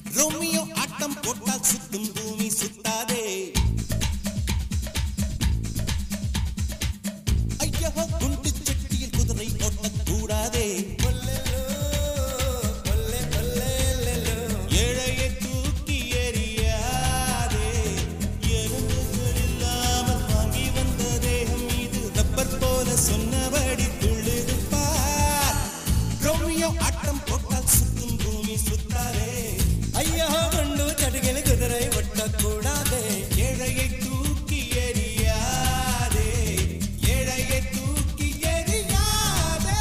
Romeo ஆட்டம் போட்டால் சுத்தும் பூமி சுத்தாதே. ஐயோ குண்டு சட்டியில் குதிரை ஓட்டக்கூடாதே. ஏழையை தூக்கி எறியாதே. எறும்புகள் இல்லாமல் வாங்கி வந்த தேகம் இது ரப்பர் போல சொன்னபடி துள்ளிருப்பார். ரோமியோ ஆட்டம் போட்டால் சுத்தும் பூமி சுத்தாதே. ஐயோ குண்டு சட்டியில் குதிரை ஓட்டக்கூடாதே. ஏழையை தூக்கி எறியாதே. ஏழையை தூக்கி எறியாதே.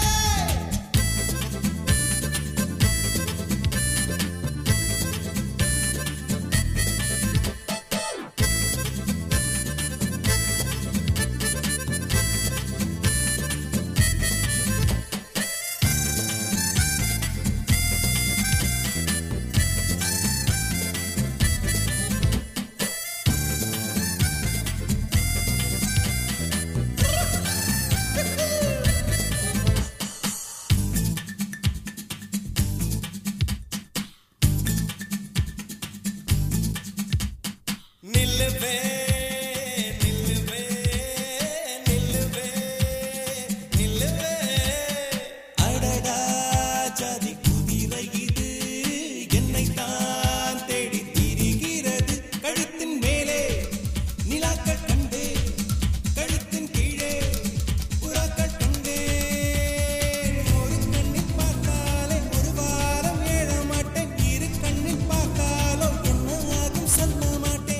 நில்லுவே நில்லுவே நில்லுவே நில்லுவே. அடடா ஜாதி குதிரை இது என்னை தான் தேடி திரிகிறது. கழுத்தின் மேலே நிலாக்கள் கண்டே, கழுத்தின் கீழே புறாக்கள் கண்டே. ஒரு கண்ணில் பார்த்தாலே ஒரு வாரம் ஏழ மாட்டேன். இரு கண்ணில் பார்த்தாலோ என்ன ஆகும் சொல்ல மாட்டேன்.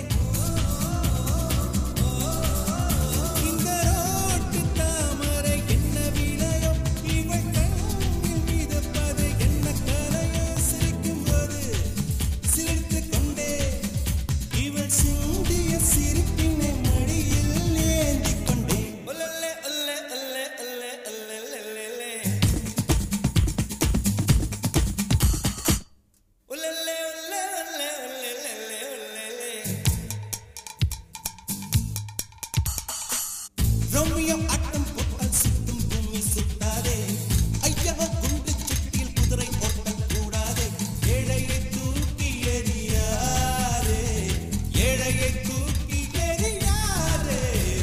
இந்த ரோட்டு தாமரை என்ன விலையோ, இவள் கண்ணில் மிதப்பது என்ன கலையோ. சிரிக்கும் போது சிரித்து கொண்டே இவள் சிந்திய சிரிப்பினை மடியில் ஏந்தி கொண்டே. ஒல்லே ஒல்லே ஒல்லே ஒல்லே ஒல்லே ஒல்லே ஒல்லே ஒல்லே ஒல்லே ஒல்லே ஒல்லே. ரோமியோ ஆட்டம் போட்டால் சுத்தும் பூமி சுத்தாதே. ஐயோ குண்டு சட்டியில் குதிரை ஓட்டக்கூடாதே. ஏழையை தூக்கி எறியாதே. ஏழையை தூக்கி எறியாதே.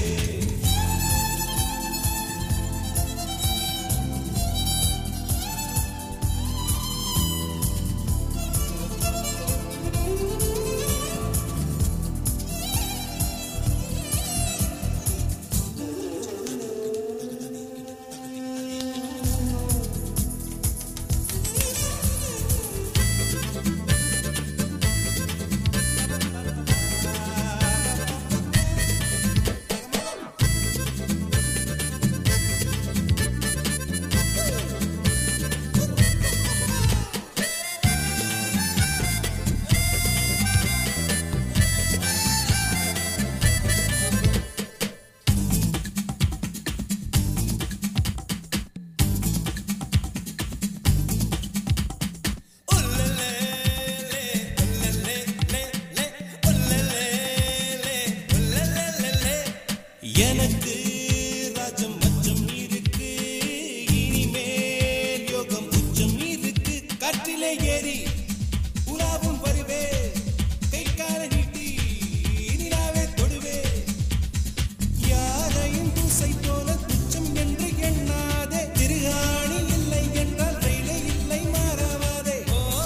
எனக்கு ராஜம் மச்சம் இருக்கு. இனிமேல் யோகம் உச்சம் இருக்கு. காற்றிலே ஏறி உலாவும் வருவே. கை கால நீட்டி நிலாவே தொடுவே. யாரையும் தூசை போல துச்சம் என்று எண்ணாதே. திருகாணி இல்லை என்றால் ரயிலே இல்லை மாறாவாதே.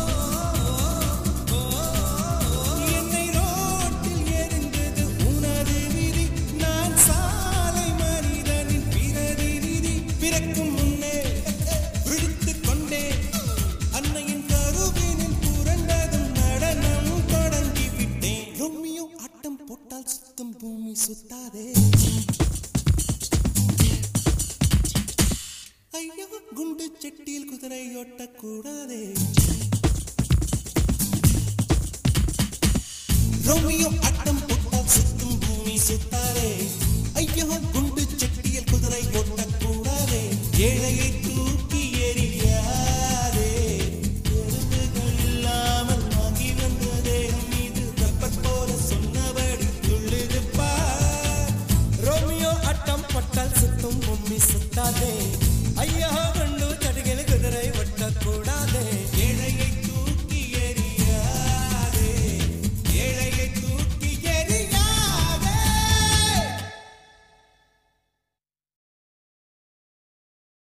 என்னை ரோட்டில் எறிந்தது உனது விதி. நான் சாலை மனிதனின் பிரதிநிதி. பிறக்கும் முன்னே விழித்துக் கொண்டே அன்னையின் கருவினில் புரண்டதும் நடனம் தொடங்கி விட்டேன். ரோமியோ ஆட்டம் போட்டால் சுத்தும் பூமி சுத்தாதே. ஐயோ குண்டு சட்டியில் குதிரை ஓட்டக்கூடாதே. ரோமியோ ஆட்டம் போட்டால் சுத்தும் பூமி சுத்தாதே. ஐயோ குண்டு சட்டியில் குதிரை ஓட்டக்கூடாதே. ஏழையை தூக்கி எறியாதே. எறும்புகள் இல்லாமல் வாங்கி வந்த தேகம் இது ரப்பர் போல சொன்னபடி துள்ளிருப்பார். ரோமியோ ஆட்டம் போட்டால் சுத்தும் பூமி சுத்தாதே.